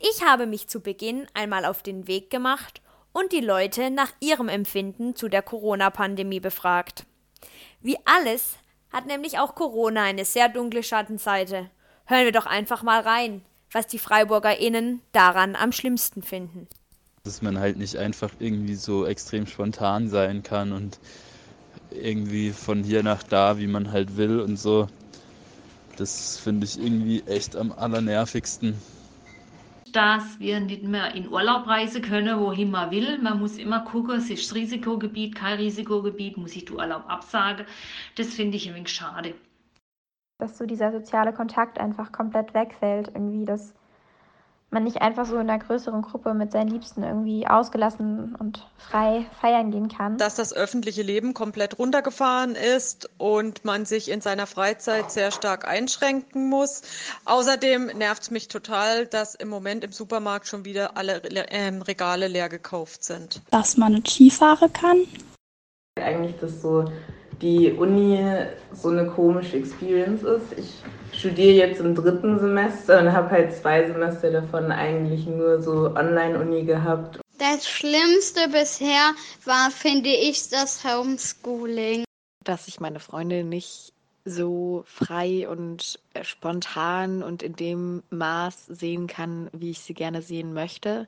Ich habe mich zu Beginn einmal auf den Weg gemacht und die Leute nach ihrem Empfinden zu der Corona-Pandemie befragt. Wie alles hat nämlich auch Corona eine sehr dunkle Schattenseite. Hören wir doch einfach mal rein, was die FreiburgerInnen daran am schlimmsten finden. Dass man halt nicht einfach irgendwie so extrem spontan sein kann und irgendwie von hier nach da, wie man halt will und so. Das finde ich irgendwie echt am allernervigsten. Dass wir nicht mehr in Urlaub reisen können, wohin man will. Man muss immer gucken, es ist Risikogebiet, kein Risikogebiet, muss ich den Urlaub absagen. Das finde ich ein wenig schade. Dass so dieser soziale Kontakt einfach komplett wegfällt, irgendwie, dass man nicht einfach so in einer größeren Gruppe mit seinen Liebsten irgendwie ausgelassen und frei feiern gehen kann. Dass das öffentliche Leben komplett runtergefahren ist und man sich in seiner Freizeit sehr stark einschränken muss. Außerdem nervt es mich total, dass im Moment im Supermarkt schon wieder alle Regale leer gekauft sind. Dass man nicht Skifahren kann. Eigentlich, dass so die Uni so eine komische Experience ist. Ich studiere jetzt im 3. Semester und habe halt 2 Semester davon eigentlich nur so Online-Uni gehabt. Das Schlimmste bisher war, finde ich, das Homeschooling. Dass ich meine Freunde nicht so frei und spontan und in dem Maß sehen kann, wie ich sie gerne sehen möchte.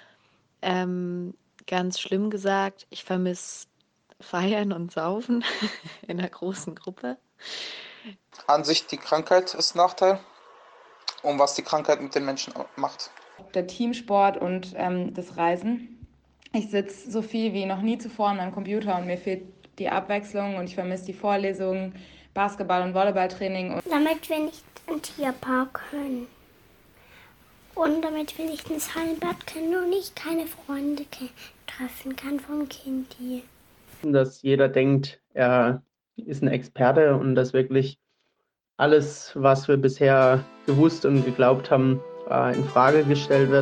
Ganz schlimm gesagt, ich vermisse Feiern und Saufen in einer großen Gruppe. An sich die Krankheit ist ein Nachteil und was die Krankheit mit den Menschen macht. Der Teamsport und das Reisen. Ich sitze so viel wie noch nie zuvor an meinem Computer und mir fehlt die Abwechslung und ich vermisse die Vorlesungen, Basketball- und Volleyballtraining. Damit wir nicht in den Tierpark können. Und damit wir nicht ins Hallenbad können und ich keine Freunde treffen kann vom Kind hier. Dass jeder denkt, er ist ein Experte und dass wirklich alles, was wir bisher gewusst und geglaubt haben, in Frage gestellt wird.